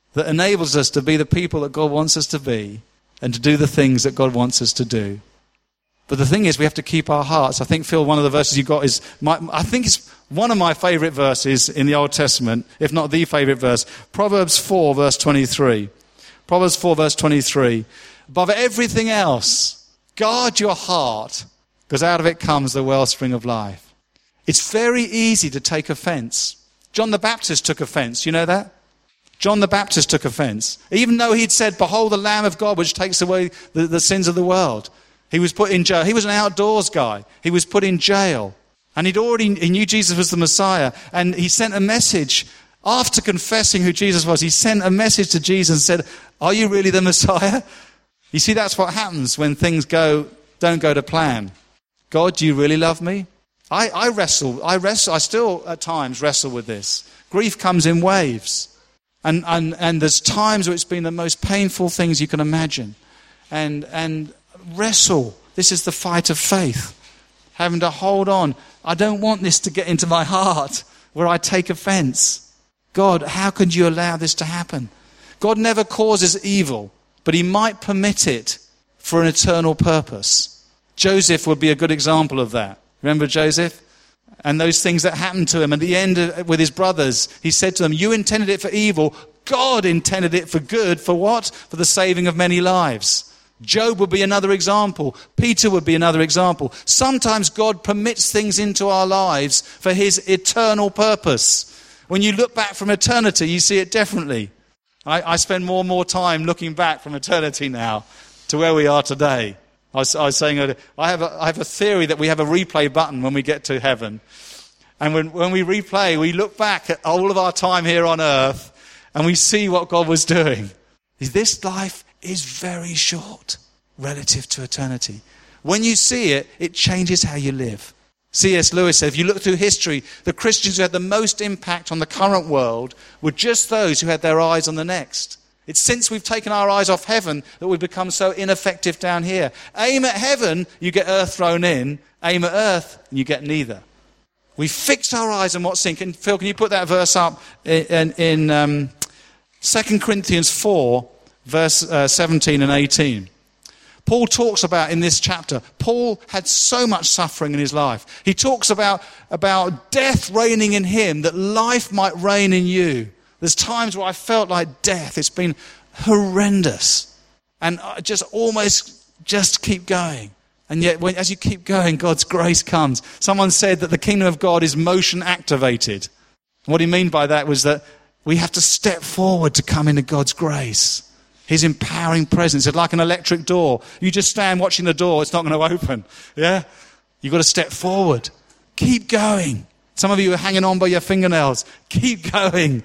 that enables us to be the people that God wants us to be and to do the things that God wants us to do. But the thing is, we have to keep our hearts. I think, Phil, one of the verses you got is, my, I think it's one of my favourite verses in the Old Testament, if not the favourite verse. Proverbs four, verse twenty-three. Proverbs four, verse twenty-three. Above everything else, guard your heart, because out of it comes the wellspring of life. It's very easy to take offence. John the Baptist took offence. You know that? John the Baptist took offence. Even though he'd said, behold the Lamb of God which takes away the, the sins of the world. He was put in jail. He was an outdoors guy. He was put in jail. And he'd already, he knew Jesus was the Messiah. And he sent a message, after confessing who Jesus was, he sent a message to Jesus and said, are you really the Messiah? You see, that's what happens when things go don't go to plan. God, do you really love me? I, I wrestle. I wrestle. I still at times wrestle with this. Grief comes in waves. And, and, and there's times where it's been the most painful things you can imagine. And, and wrestle. This is the fight of faith. Having to hold on. I don't want this to get into my heart where I take offense. God, how could you allow this to happen? God never causes evil, but he might permit it for an eternal purpose. Joseph would be a good example of that. Remember Joseph? And those things that happened to him. At the end of, with his brothers, he said to them, you intended it for evil. God intended it for good. For what? For the saving of many lives. Job would be another example. Peter would be another example. Sometimes God permits things into our lives for his eternal purpose. When you look back from eternity, you see it differently. I, I spend more and more time looking back from eternity now to where we are today. I was, I was saying, I have, a, I have a theory that we have a replay button when we get to heaven. And when, when we replay, we look back at all of our time here on earth and we see what God was doing. This life is very short relative to eternity. When you see it, it changes how you live. C S Lewis said, if you look through history, the Christians who had the most impact on the current world were just those who had their eyes on the next. It's since we've taken our eyes off heaven that we've become so ineffective down here. Aim at heaven, you get earth thrown in. Aim at earth, and you get neither. We fix our eyes on what's seen. Can, Phil, can you put that verse up in, in um, Second Corinthians four, verse uh, seventeen and eighteen? Paul talks about in this chapter, Paul had so much suffering in his life. He talks about, about death reigning in him, that life might reign in you. There's times where I felt like death. It's been horrendous. And I just almost just keep going. And yet, when, as you keep going, God's grace comes. Someone said that the kingdom of God is motion activated. What he meant by that was that we have to step forward to come into God's grace. His empowering presence. It's like an electric door. You just stand watching the door, it's not going to open. Yeah? You've got to step forward. Keep going. Some of you are hanging on by your fingernails. Keep going.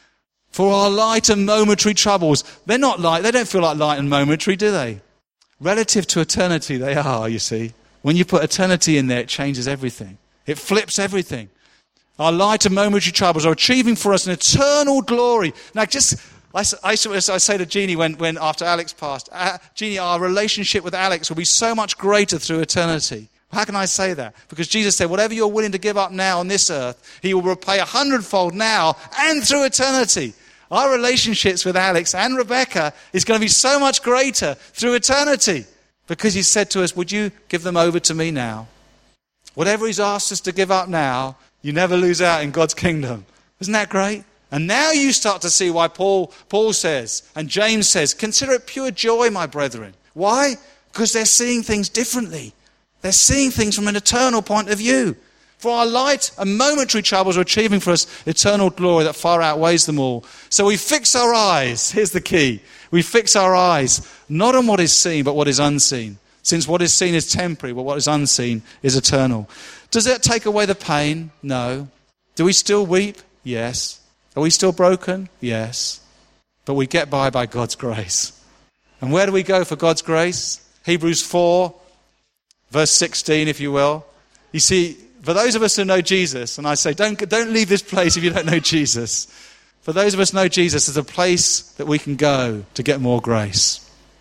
For our light and momentary troubles, they're not light, they don't feel like light and momentary, do they? Relative to eternity, they are, you see. When you put eternity in there, it changes everything. It flips everything. Our light and momentary troubles are achieving for us an eternal glory. Now, just, I, I, I say to Jeannie when, when after Alex passed, uh, Jeannie, our relationship with Alex will be so much greater through eternity. How can I say that? Because Jesus said, whatever you're willing to give up now on this earth, he will repay a hundredfold now and through eternity. Our relationships with Alex and Rebecca is going to be so much greater through eternity because he said to us, would you give them over to me now? Whatever he's asked us to give up now, you never lose out in God's kingdom. Isn't that great? And now you start to see why Paul, Paul says, and James says, consider it pure joy, my brethren. Why? Because they're seeing things differently. They're seeing things from an eternal point of view. For our light and momentary troubles are achieving for us eternal glory that far outweighs them all. So we fix our eyes. Here's the key. We fix our eyes not on what is seen, but what is unseen. Since what is seen is temporary, but what is unseen is eternal. Does that take away the pain? No. Do we still weep? Yes. Are we still broken? Yes. But we get by by God's grace. And where do we go for God's grace? Hebrews four, verse sixteen, if you will. You see, for those of us who know Jesus, and I say, don't, don't leave this place if you don't know Jesus. For those of us who know Jesus, there's a place that we can go to get more grace.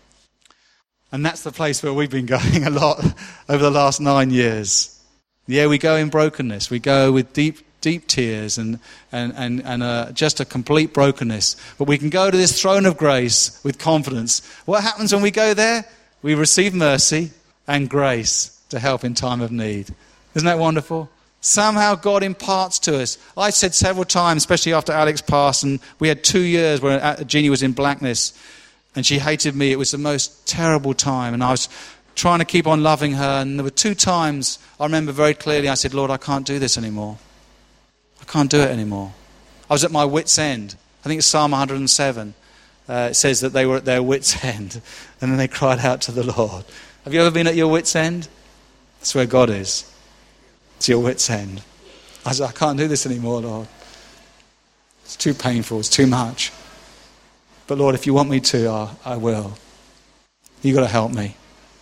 And that's the place where we've been going a lot over the last nine years. Yeah, we go in brokenness. We go with deep, deep tears and, and, and, and uh, just a complete brokenness. But we can go to this throne of grace with confidence. What happens when we go there? We receive mercy and grace to help in time of need. Isn't that wonderful? Somehow God imparts to us. I said several times, especially after Alex passed, and we had two years where Jeannie was in blackness, and she hated me. It was the most terrible time, and I was trying to keep on loving her, and there were two times I remember very clearly I said, Lord, I can't do this anymore. I can't do it anymore. I was at my wit's end. I think it's Psalm one hundred seven. Uh, it says that they were at their wit's end, and then they cried out to the Lord. Have you ever been at your wit's end? That's where God is. It's your wit's end. I said, I can't do this anymore, Lord. It's too painful. It's too much. But Lord, if you want me to, I, I will. You've got to help me.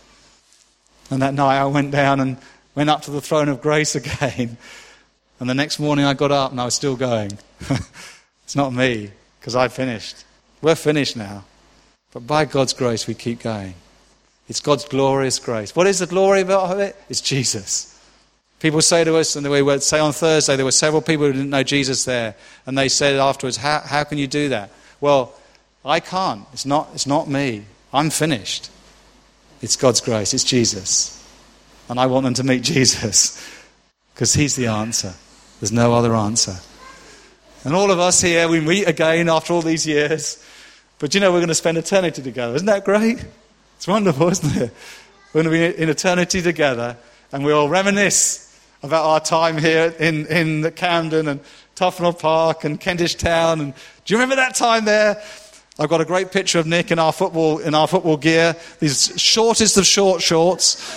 And that night I went down and went up to the throne of grace again. And the next morning I got up and I was still going. It's not me, because I finished. We're finished now. But by God's grace we keep going. It's God's glorious grace. What is the glory of it? It's Jesus. People say to us, and we would say on Thursday, there were several people who didn't know Jesus there. And they said afterwards, how, how can you do that? Well, I can't. It's not, it's not me. I'm finished. It's God's grace. It's Jesus. And I want them to meet Jesus because he's the answer. There's no other answer. And all of us here, we meet again after all these years. But you know, we're going to spend eternity together. Isn't that great? It's wonderful, isn't it? We're going to be in eternity together, and we all reminisce about our time here in, in Camden and Tufnell Park and Kentish Town. And do you remember that time there? I've got a great picture of Nick in our football in our football gear, these shortest of short shorts.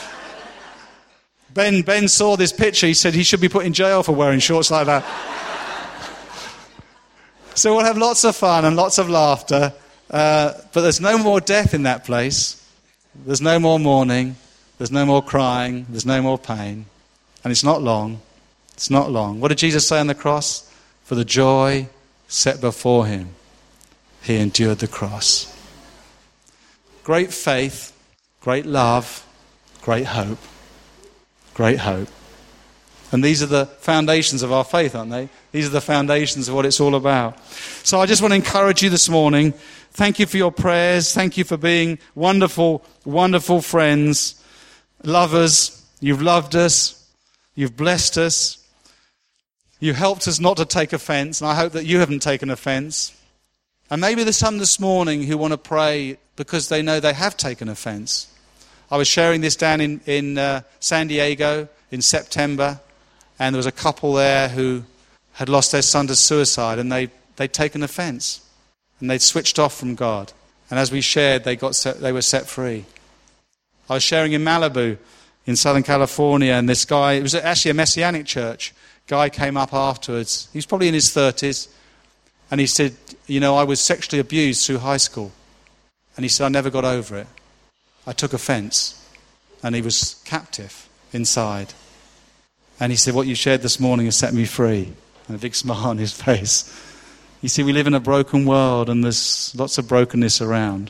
Ben Ben saw this picture. He said he should be put in jail for wearing shorts like that. So we'll have lots of fun and lots of laughter. Uh, but there's no more death in that place. There's no more mourning. There's no more crying. There's no more pain. And it's not long. It's not long. What did Jesus say on the cross? For the joy set before him, he endured the cross. Great faith, great love, great hope. Great hope. And these are the foundations of our faith, aren't they? These are the foundations of what it's all about. So I just want to encourage you this morning. Thank you for your prayers. Thank you for being wonderful, wonderful friends, lovers. You've loved us. You've blessed us. You helped us not to take offense, and I hope that you haven't taken offense. And maybe there's some this morning who want to pray because they know they have taken offense. I was sharing this down in, in uh, San Diego in September, and there was a couple there who had lost their son to suicide, and they, they'd taken offense, and they'd switched off from God. And as we shared, they, got set, they were set free. I was sharing in Malibu in Southern California, and this guy, it was actually a Messianic church, guy came up afterwards. He was probably in his thirties, and he said, you know, I was sexually abused through high school. And he said, I never got over it. I took offense. And he was captive inside. And he said, what you shared this morning has set me free. And a big smile on his face. You see, we live in a broken world, and there's lots of brokenness around.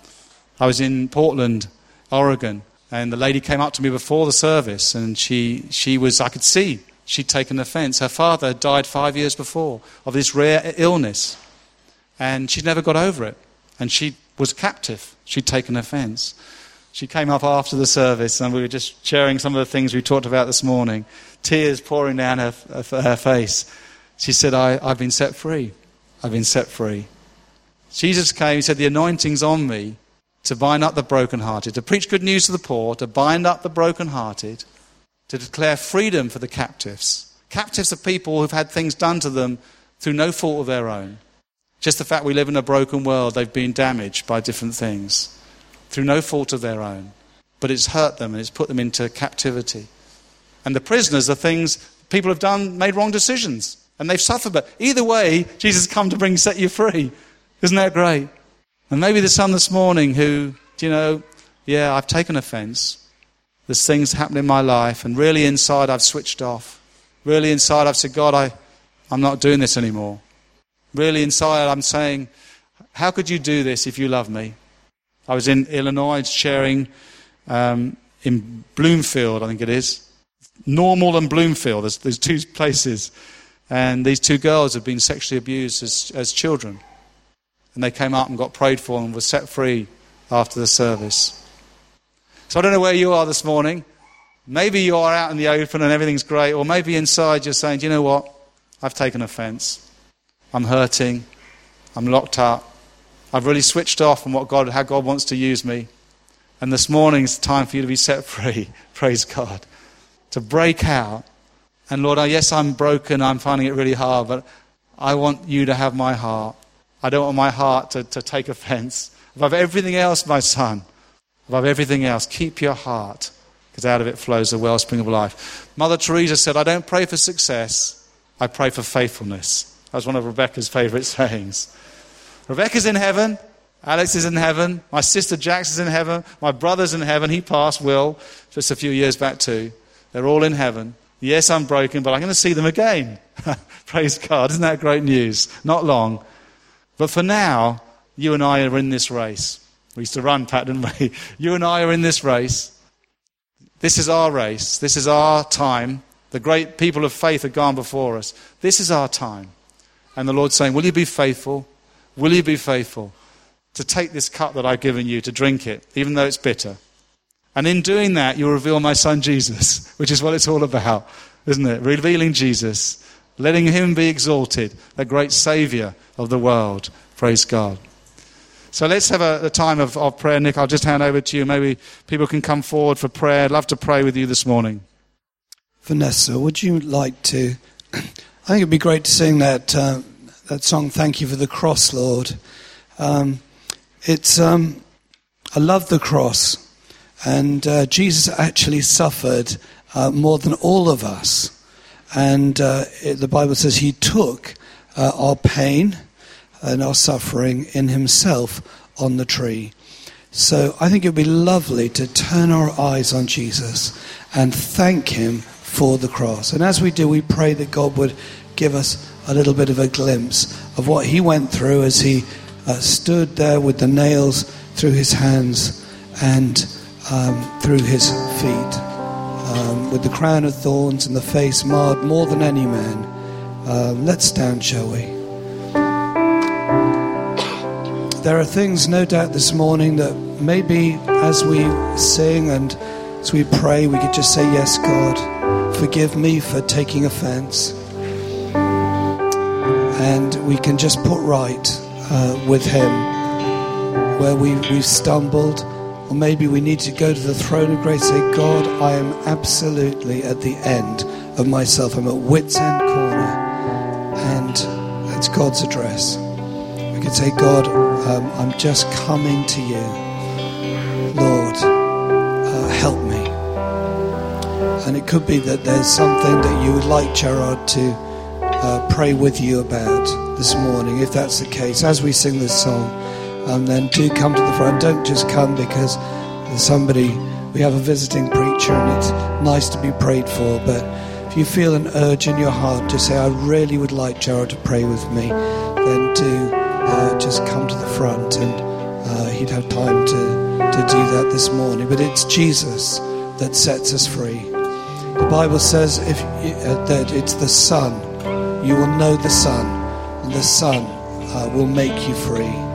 I was in Portland, Oregon, and the lady came up to me before the service, and she, she was, I could see, she'd taken offense. Her father had died five years before of this rare illness, and she'd never got over it. And she was captive. She'd taken offense. She came up after the service, and we were just sharing some of the things we talked about this morning, tears pouring down her, her, her face. She said, I, I've been set free. I've been set free. Jesus came, he said, the anointing's on me to bind up the brokenhearted, to preach good news to the poor, to bind up the brokenhearted, to declare freedom for the captives. Captives are people who've had things done to them through no fault of their own. Just the fact we live in a broken world, they've been damaged by different things through no fault of their own. But it's hurt them and it's put them into captivity. And the prisoners are things people have done, made wrong decisions, and they've suffered. But either way, Jesus has come to bring, set you free. Isn't that great? And maybe there's some this morning who, you know, yeah, I've taken offense. There's things happening in my life, and really inside I've switched off. Really inside I've said, God, I, I'm not doing this anymore. Really inside I'm saying, how could you do this if you love me? I was in Illinois sharing um, in Bloomfield, I think it is. Normal and Bloomfield, there's, there's two places. And these two girls had been sexually abused as, as children. And they came up and got prayed for and were set free after the service. So I don't know where you are this morning. Maybe you are out in the open and everything's great. Or maybe inside you're saying, do you know what? I've taken offence. I'm hurting. I'm locked up. I've really switched off from what God, how God wants to use me. And this morning it's time for you to be set free. Praise God. To break out. And Lord, yes, I'm broken. I'm finding it really hard. But I want you to have my heart. I don't want my heart to, to take offence. Above everything else, my son, above everything else, keep your heart, because out of it flows the wellspring of life. Mother Teresa said, I don't pray for success, I pray for faithfulness. That was one of Rebecca's favourite sayings. Rebecca's in heaven, Alex is in heaven, my sister Jax is in heaven, my brother's in heaven, he passed, Will, just a few years back too. They're all in heaven. Yes, I'm broken, but I'm going to see them again. Praise God, isn't that great news? Not long. But for now, you and I are in this race. We used to run, Pat, didn't we? You and I are in this race. This is our race. This is our time. The great people of faith have gone before us. This is our time. And the Lord's saying, will you be faithful? Will you be faithful to take this cup that I've given you, to drink it, even though it's bitter? And in doing that, you'll reveal my son Jesus, which is what it's all about, isn't it? Revealing Jesus, letting him be exalted, the great Saviour of the world. Praise God. So let's have a, a time of, of prayer. Nick, I'll just hand over to you. Maybe people can come forward for prayer. I'd love to pray with you this morning. Vanessa, would you like to... I think it'd be great to sing that uh, that song, Thank You for the Cross, Lord. Um, it's... Um, I love the cross. And uh, Jesus actually suffered uh, more than all of us. And uh, it, the Bible says he took uh, our pain and our suffering in himself on the tree. So I think it would be lovely to turn our eyes on Jesus and thank him for the cross. And as we do, we pray that God would give us a little bit of a glimpse of what he went through as he uh, stood there with the nails through his hands and um, through his feet, um, with the crown of thorns and the face marred more than any man. Um, let's stand, shall we? There are things, no doubt, this morning that maybe as we sing and as we pray, we could just say, yes, God, forgive me for taking offense. And we can just put right uh, with him where we, we've stumbled, or maybe we need to go to the throne of grace and say, God, I am absolutely at the end of myself. I'm at wit's end corner. And that's God's address. We could say, God, um, I'm just coming to you. Lord, uh, help me. And it could be that there's something that you would like Gerard to uh, pray with you about this morning. If that's the case, as we sing this song, um, then do come to the front. Don't just come because there's somebody, we have a visiting preacher and it's nice to be prayed for. But if you feel an urge in your heart to say, I really would like Gerard to pray with me, then do uh, just come to the front, and uh, he'd have time to, to do that this morning. But it's Jesus that sets us free. The Bible says if you, uh, that it's the Son. You will know the Son, and the Son uh, will make you free.